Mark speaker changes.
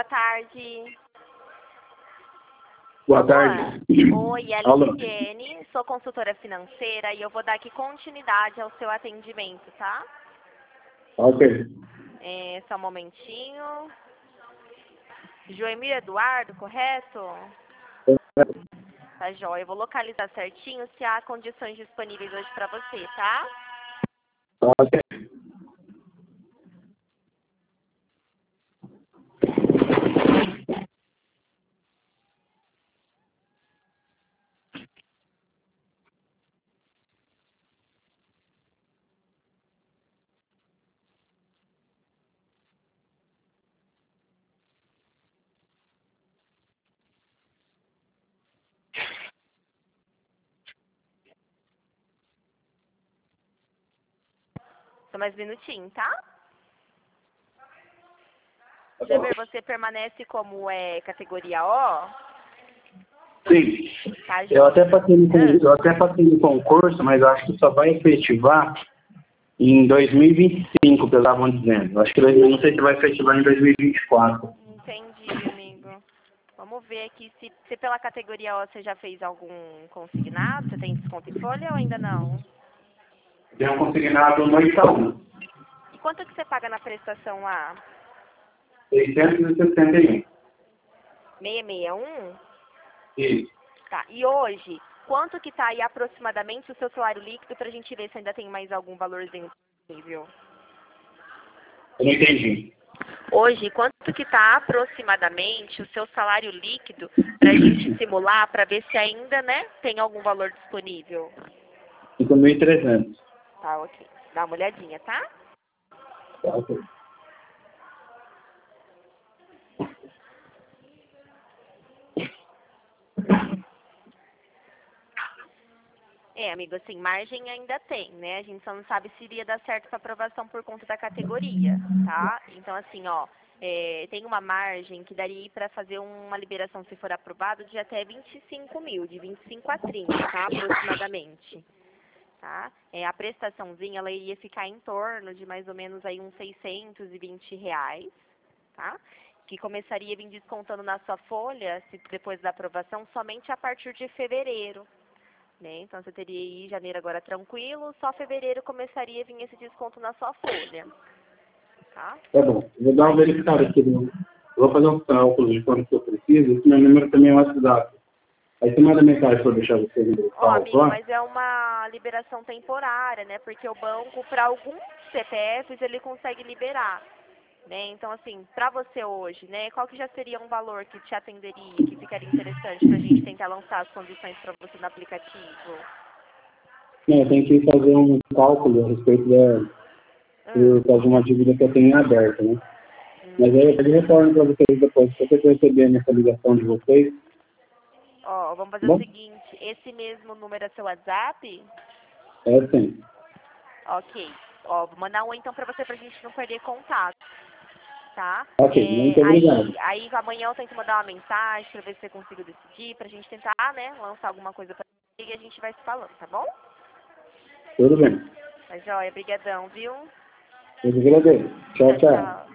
Speaker 1: tarde.
Speaker 2: Boa tarde.
Speaker 1: Oi, é a
Speaker 2: Alô.
Speaker 1: Lisiane, sou consultora financeira e eu vou dar aqui continuidade ao seu atendimento, tá?
Speaker 2: Ok.
Speaker 1: Só um momentinho. Joemir Eduardo, correto? Tá joia. Eu vou localizar certinho se há condições disponíveis hoje para você, tá?
Speaker 2: Ok.
Speaker 1: Só mais um minutinho, tá? Joemir, você permanece como categoria O?
Speaker 2: Sim.
Speaker 1: Tá
Speaker 2: Eu até
Speaker 1: joia.
Speaker 2: passei no concurso, mas acho que só vai efetivar em 2025, que eles estavam dizendo. Acho que não sei se vai efetivar em 2024.
Speaker 1: Entendi, amigo. Vamos ver aqui se pela categoria O você já fez algum consignado, você tem desconto em folha ou ainda não?
Speaker 2: Tem um consignado no Itaú.
Speaker 1: E quanto que você paga na prestação lá?
Speaker 2: 661.
Speaker 1: 661?
Speaker 2: Isso.
Speaker 1: Tá. E hoje, quanto que tá aí aproximadamente o seu salário líquido pra gente ver se ainda tem mais algum valorzinho disponível?
Speaker 2: Eu não entendi.
Speaker 1: Hoje, quanto que tá aproximadamente o seu salário líquido pra gente simular pra ver se ainda, né, tem algum valor disponível?
Speaker 2: 5.300.
Speaker 1: Tá, ok. Dá uma olhadinha, tá?
Speaker 2: Tá, ok.
Speaker 1: Amigo, assim, margem ainda tem, né? A gente só não sabe se iria dar certo para aprovação por conta da categoria, tá? Então, assim, ó, tem uma margem que daria para fazer uma liberação, se for aprovado, de até 25 mil, de 25 a 30, tá? Aproximadamente, tá? A prestaçãozinha, ela iria ficar em torno de mais ou menos aí uns R$ 620, tá? Que começaria a vir descontando na sua folha, se depois da aprovação, somente a partir de fevereiro. Né? Então, você teria aí janeiro agora tranquilo, só fevereiro começaria a vir esse desconto na sua folha, tá?
Speaker 2: Tá bom. Vou dar uma verificada aqui. Vou fazer um cálculo de quanto que eu preciso. Esse meu número também é o WhatsApp. Aí você manda mensagem para eu deixar você no
Speaker 1: Ó,
Speaker 2: cálculo
Speaker 1: amigo,
Speaker 2: lá.
Speaker 1: mas é uma liberação temporária, né? Porque o banco, para alguns CPFs, ele consegue liberar, né? Então, assim, para você hoje, né? Qual que já seria um valor que te atenderia, que ficaria interessante para a gente tentar lançar as condições para você no aplicativo?
Speaker 2: Não, eu tenho que fazer um cálculo a respeito por causa de uma dívida que eu tenho aberta, né? Mas aí eu retorno para vocês depois. Se você receber essa ligação de vocês,
Speaker 1: Ó, vamos fazer o
Speaker 2: bom?
Speaker 1: seguinte, esse mesmo número é seu WhatsApp?
Speaker 2: É sim.
Speaker 1: Ok. Ó, vou mandar um então pra você pra gente não perder contato, tá?
Speaker 2: Ok, muito obrigado.
Speaker 1: Aí amanhã eu tento mandar uma mensagem pra ver se você conseguiu decidir, pra gente tentar, né, lançar alguma coisa pra você e a gente vai se falando, tá bom?
Speaker 2: Tudo bem.
Speaker 1: Tá joia, brigadão, viu?
Speaker 2: Eu agradeço. Tchau,
Speaker 1: Tchau,
Speaker 2: tchau.
Speaker 1: tchau.